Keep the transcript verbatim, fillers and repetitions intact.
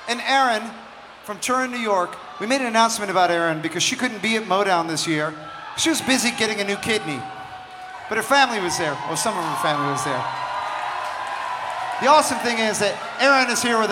And Erin from Turin, New York, we made an announcement about Erin because she couldn't be at Motown this year. She was busy getting a new kidney. But her family was there, or some of her family was there. The awesome thing is that Erin is here with us.